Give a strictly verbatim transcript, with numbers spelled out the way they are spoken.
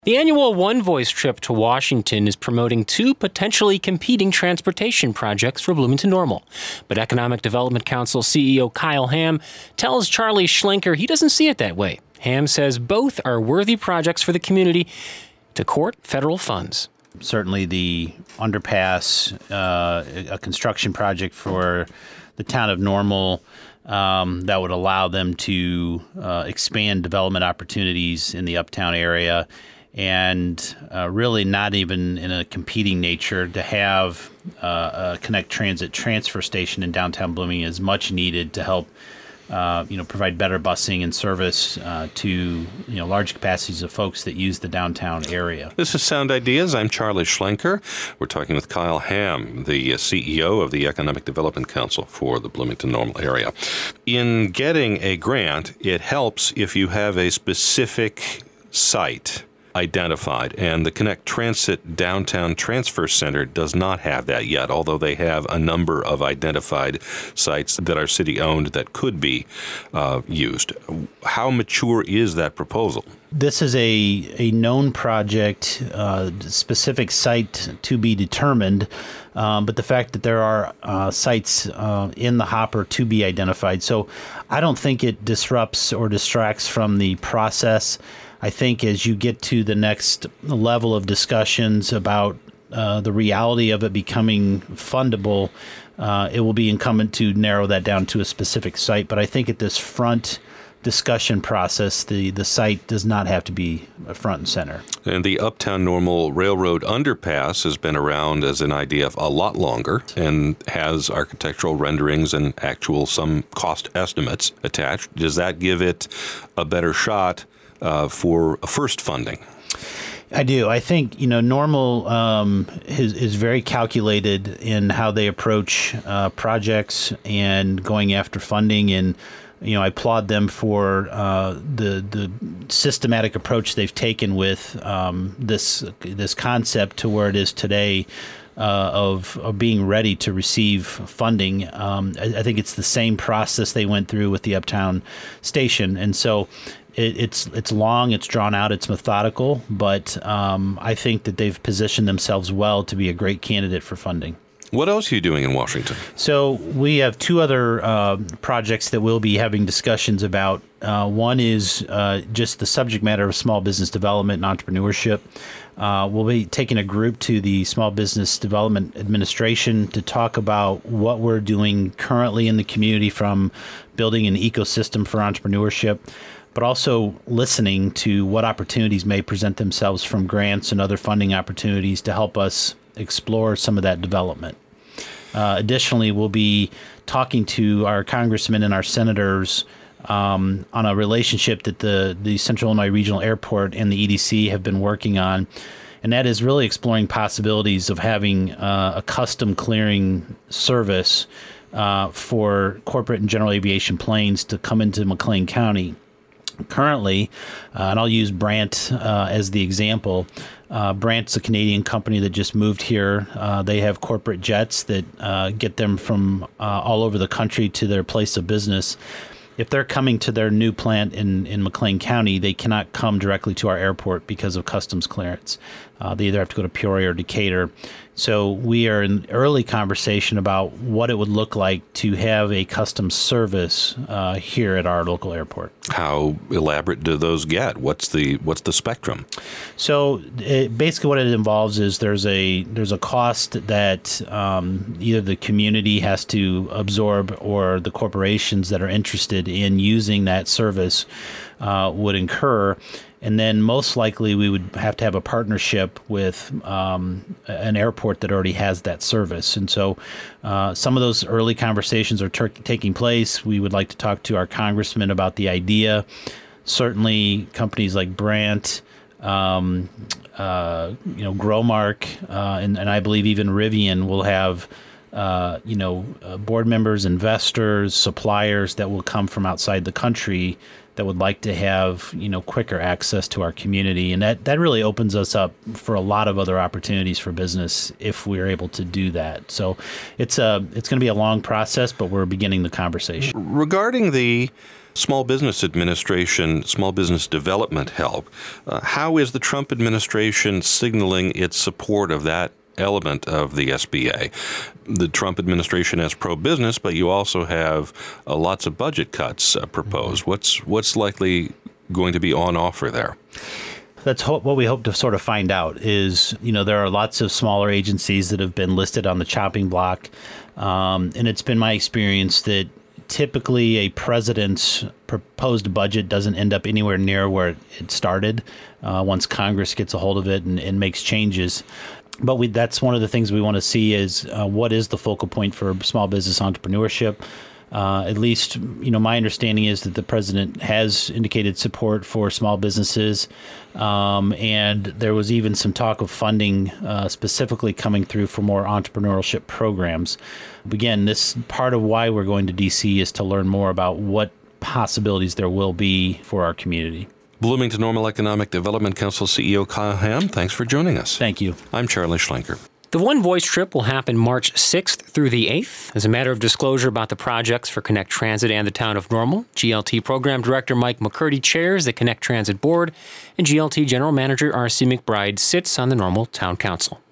The annual One Voice trip to Washington is promoting two potentially competing transportation projects for Bloomington Normal. But Economic Development Council C E O Kyle Hamm tells Charlie Schlenker he doesn't see it that way. Hamm says both are worthy projects for the community to court federal funds. Certainly the underpass, uh, a construction project for the town of Normal, um, that would allow them to uh, expand development opportunities in the uptown area. And uh, really not even in a competing nature to have uh, a Connect Transit transfer station in downtown Bloomington is much needed to help uh, you know, provide better busing and service uh, to you know large capacities of folks that use the downtown area. This is Sound Ideas. I'm Charlie Schlenker. We're talking with Kyle Hamm, the C E O of the Economic Development Council for the Bloomington Normal area. In getting a grant, it helps if you have a specific site identified, and the Connect Transit Downtown Transfer Center does not have that yet, although they have a number of identified sites that are city-owned that could be uh, used. How mature is that proposal? This is a, a known project, uh, specific site to be determined, um, but the fact that there are uh, sites uh, in the hopper to be identified. So I don't think it disrupts or distracts from the process. I think as you get to the next level of discussions about uh, the reality of it becoming fundable, uh, it will be incumbent to narrow that down to a specific site. But I think at this front discussion process, the, the site does not have to be front and center. And the Uptown Normal Railroad Underpass has been around as an idea a lot longer and has architectural renderings and actual some cost estimates attached. Does that give it a better shot Uh, for first funding? I do. I think, you know, Normal um, is, is very calculated in how they approach uh, projects and going after funding. And, you know, I applaud them for uh, the the systematic approach they've taken with um, this this concept to where it is today. Uh, of, of being ready to receive funding. Um, I, I think it's the same process they went through with the Uptown Station. And so it, it's it's long, it's drawn out, it's methodical, but um, I think that they've positioned themselves well to be a great candidate for funding. What else are you doing in Washington? So we have two other uh, projects that we'll be having discussions about. Uh, one is uh, just the subject matter of small business development and entrepreneurship. Uh, we'll be taking a group to the Small Business Development Administration to talk about what we're doing currently in the community from building an ecosystem for entrepreneurship, but also listening to what opportunities may present themselves from grants and other funding opportunities to help us explore some of that development. Uh, additionally, we'll be talking to our congressmen and our senators um, on a relationship that the, the Central Illinois Regional Airport and the E D C have been working on, and that is really exploring possibilities of having uh, a custom clearing service uh, for corporate and general aviation planes to come into McLean County. Currently, uh, and I'll use Brandt uh, as the example, uh, Brandt's a Canadian company that just moved here. Uh, they have corporate jets that uh, get them from uh, all over the country to their place of business. If they're coming to their new plant in, in McLean County, they cannot come directly to our airport because of customs clearance. Uh, they either have to go to Peoria or Decatur. So we are in early conversation about what it would look like to have a customs service uh, here at our local airport. How elaborate do those get? What's the what's the spectrum? So it, basically what it involves is there's a there's a cost that um, either the community has to absorb or the corporations that are interested in using that service uh, would incur. And then most likely we would have to have a partnership with um, an airport that already has that service. And so uh, some of those early conversations are ter- taking place. We would like to talk to our congressman about the idea. Certainly companies like Brandt, um, uh, you know, Growmark, uh, and, and I believe even Rivian will have uh, you know, uh, board members, investors, suppliers that will come from outside the country that would like to have, you know, quicker access to our community. And that, that really opens us up for a lot of other opportunities for business if we're able to do that. So it's a, it's going to be a long process, but we're beginning the conversation. Regarding the Small Business Administration, small business development help, uh, how is the Trump administration signaling its support of that element of the S B A? The Trump administration has pro-business, but you also have uh, lots of budget cuts uh, proposed. Mm-hmm. What's what's likely going to be on offer there? That's ho- what we hope to sort of find out is, you know, there are lots of smaller agencies that have been listed on the chopping block. Um, and it's been my experience that typically a president's proposed budget doesn't end up anywhere near where it started uh, once Congress gets a hold of it and, and makes changes. But we, that's one of the things we want to see is uh, what is the focal point for small business entrepreneurship. Uh, at least, you know, my understanding is that the president has indicated support for small businesses. Um, and there was even some talk of funding uh, specifically coming through for more entrepreneurship programs. Again, this part of why we're going to D C is to learn more about what possibilities there will be for our community. Bloomington Normal Economic Development Council C E O Kyle Hamm, thanks for joining us. Thank you. I'm Charlie Schlenker. The One Voice trip will happen March sixth through the eighth. As a matter of disclosure about the projects for Connect Transit and the town of Normal, G L T Program Director Mike McCurdy chairs the Connect Transit Board, and G L T General Manager R C McBride sits on the Normal Town Council.